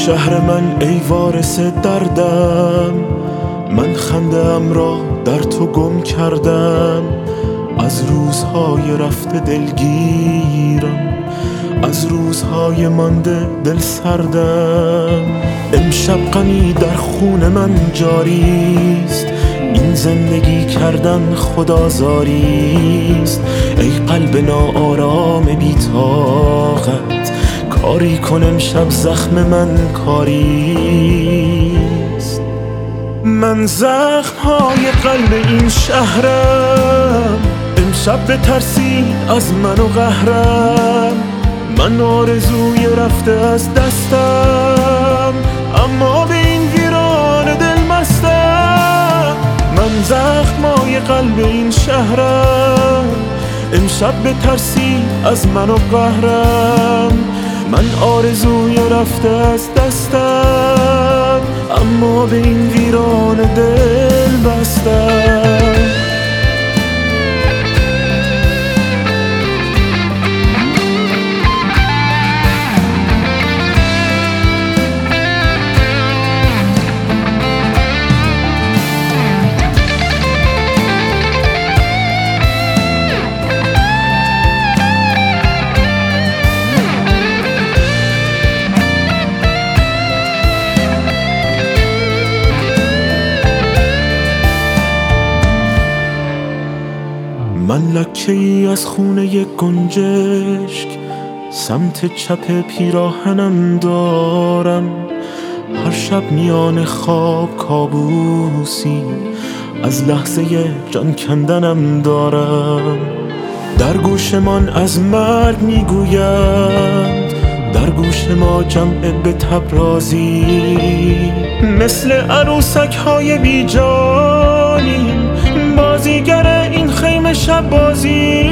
شهر من ای وارث دردم، من خنده‌ام را در تو گم کردم. از روزهای رفته دلگیرم، از روزهای مانده دل سردم. امشب غمی در خون من جاریست، این زندگی کردن خدازاریست. ای قلب ناآرام بی طاقت، کاری کن امشب زخم من کاریست. من زخم‌های قلب این شهرم، امشب بترسید از من و قهرم. من آرزوی رفته از دستم، اما به این ویران دل مستم. من زخم‌های قلب این شهرم، امشب بترسید از من و قهرم. من آرزوی رفته از دستم، اما به این ویران دل بستم. من لکه ای از خونه گنجشک، سمت چپ پیراهنم دارم. هر شب میان خواب کابوسی، از لحظه جان کندنم دارم. در گوش من از مرگ میگویند، در گوش ما جمع به تبرازی. مثل عروسک های بی جانیم، بازیگر این خیمه شب بازی.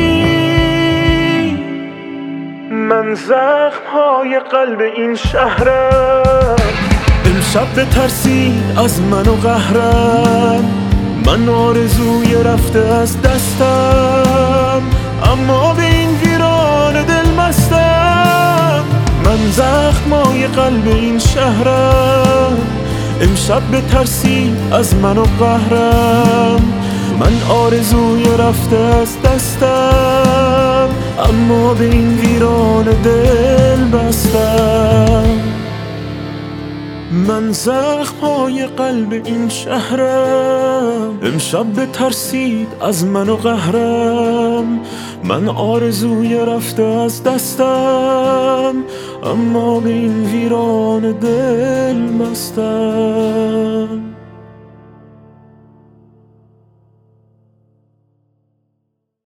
من زخم‌های قلب این شهرم، امشب بترسید از من و قهرم. من آرزوی رفته از دستم، اما به این ویران دل مستم. من زخم‌های قلب این شهرم، امشب بترسید از من و قهرم. من آرزوی رفته از دستم، اما به این ویران دل بستم. من زخم‌های قلب این شهرم، امشب بترسید از من و قهرم. من آرزوی رفته از دستم، اما به این ویران دل بستم.